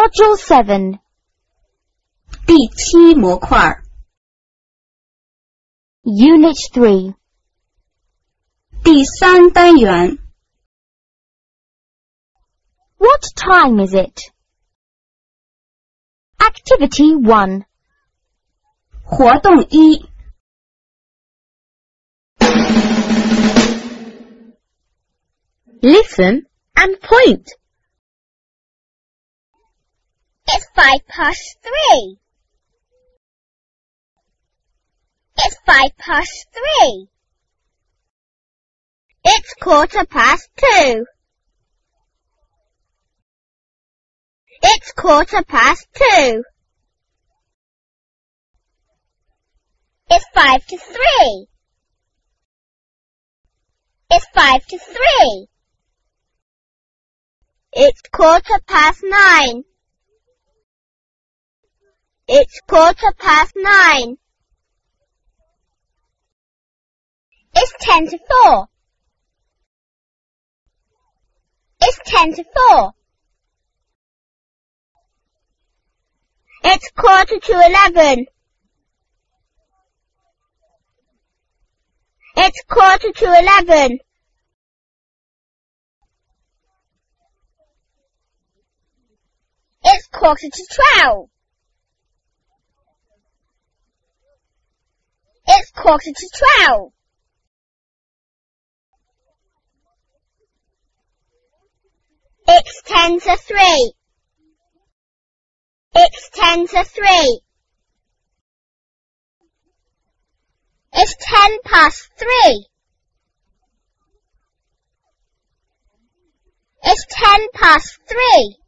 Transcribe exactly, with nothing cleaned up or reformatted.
Module seven. 第七模块 Unit three. 第三单元 What time is it? Activity one. 活动一 Listen and point. It's five past three. It's five past three. It's quarter past two. It's quarter past two. It's five to three. It's five to three. It's quarter past nine. It's quarter past nine. It's ten to four. It's ten to four. It's quarter to eleven. It's quarter to eleven. It's quarter to twelve. It's quarter to twelve. It's ten to three. It's ten to three. It's ten past three. It's ten past three.